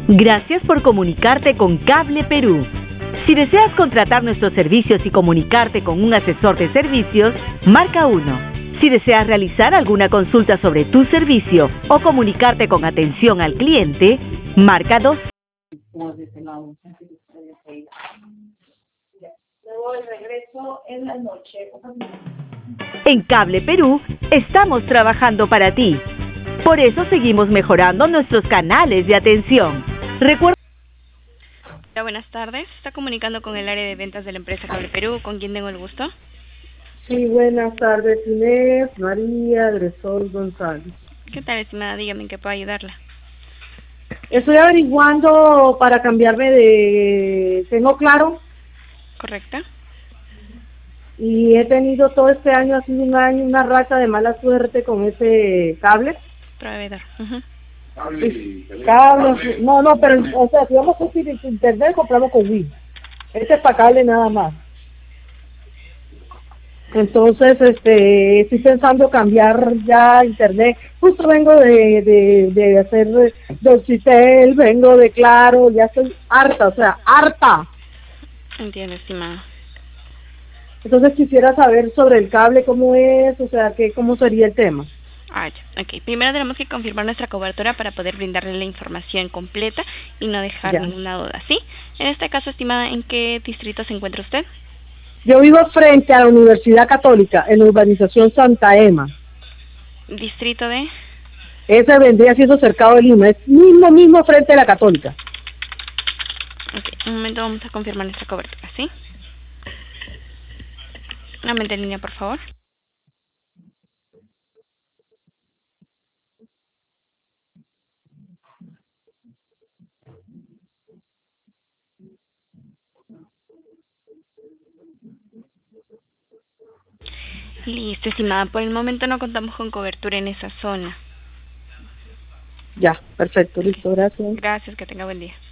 Gracias por comunicarte con Cable Perú. Si deseas contratar nuestros servicios y comunicarte con un asesor de servicios, marca 1. Si deseas realizar alguna consulta sobre tu servicio o comunicarte con atención al cliente, marca 2. Luego el regreso en la noche. En Cable Perú estamos trabajando para ti. Por eso seguimos mejorando nuestros canales de atención. Recuerda. Hola, buenas tardes. Está comunicando con el área de ventas de la empresa Cable Perú. ¿Con quién tengo el gusto? Sí, buenas tardes, Inés María Gresol González. ¿Qué tal, estimada? Dígame en qué puedo ayudarla. Estoy averiguando para cambiarme de... Tengo Claro. ¿Correcto? Y he tenido todo este año, ha sido un año, una racha de mala suerte con ese cable. Proveedor. Cable, no, pero, o sea, si vamos a decir internet, compramos con Wii. Este es para cable nada más. Entonces, estoy pensando cambiar ya internet. Justo vengo de hacer de Occitel, vengo de Claro, ya estoy harta, o sea, harta. Entiendo, estimada. Entonces quisiera saber sobre el cable, cómo es, o sea, cómo sería el tema. Ah, ya. Ok. Primero tenemos que confirmar nuestra cobertura para poder brindarle la información completa y no dejar ninguna duda, ¿sí? En este caso, estimada, ¿en qué distrito se encuentra usted? Yo vivo frente a la Universidad Católica, en la urbanización Santa Ema. ¿Distrito de? Ese vendría siendo cercado de Lima, es mismo frente a la Católica. Ok, un momento, vamos a confirmar nuestra cobertura, ¿sí? Nuevamente en línea, por favor. Listo, estimada. Por el momento no contamos con cobertura en esa zona. Ya, perfecto, listo, gracias. Gracias, que tenga buen día.